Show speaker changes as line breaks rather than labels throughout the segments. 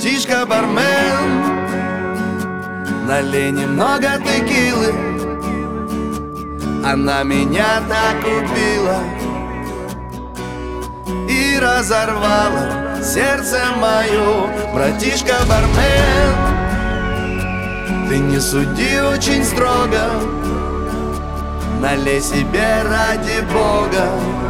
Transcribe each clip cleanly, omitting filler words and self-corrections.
Братишка-бармен, налей немного текилы. Она меня так убила и разорвала сердце мое. Братишка-бармен, ты не суди очень строго, налей себе ради Бога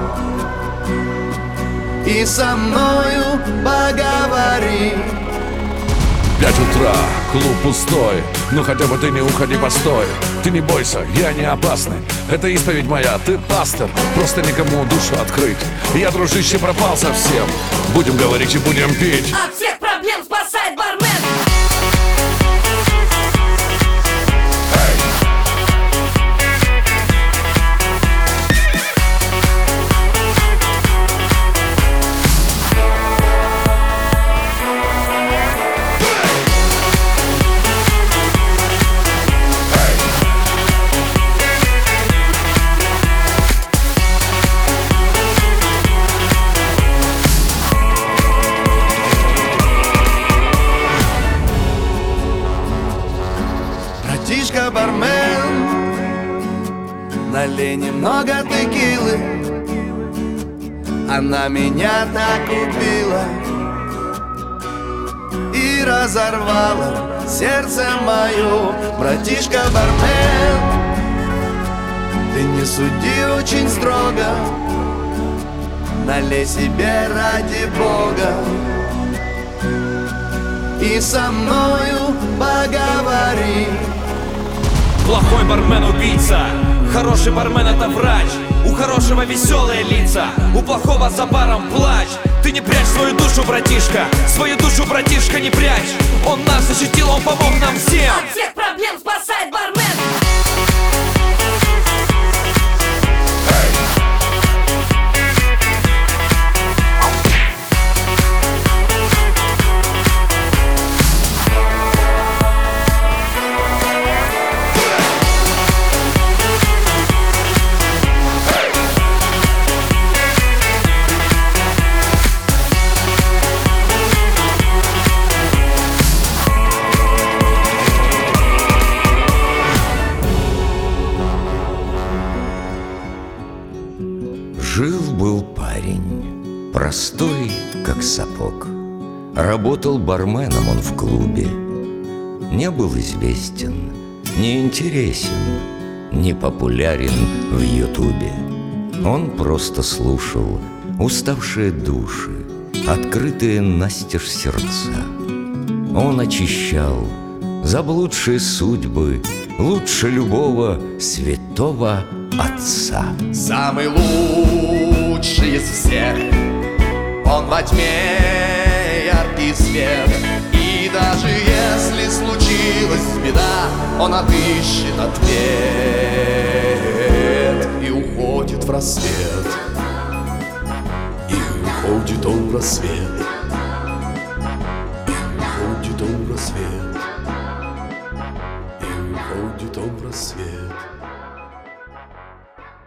и со мною поговори.
5 утра, клуб пустой, но хотя бы ты не уходи, постой. Ты не бойся, я не опасный, это исповедь моя, ты пастор, просто никому душу открыть. Я, дружище, пропал совсем, будем говорить и будем пить.
От всех проблем спасает бармен.
Братишка-бармен, налей немного текилы. Она меня так убила и разорвала сердце мое. Братишка-бармен, ты не суди очень строго, налей себе ради Бога и со мною поговори.
Плохой бармен убийца, хороший бармен это врач. У хорошего веселые лица, у плохого за баром плач. Ты не прячь свою душу, братишка, свою душу, братишка, не прячь. Он нас защитил, он помог нам всем.
От всех проблем спасает бармен.
Жил-был парень, простой, как сапог. Работал барменом он в клубе. Не был известен, не интересен, не популярен в ютубе. Он просто слушал уставшие души, открытые настежь сердца. Он очищал заблудшие судьбы лучше любого святого отца.
Самый лучший из всех, он во тьме яркий свет. И даже если случилась беда, он отыщет ответ и уходит в рассвет. И уходит он в рассвет. И уходит он в рассвет. И уходит он в рассвет.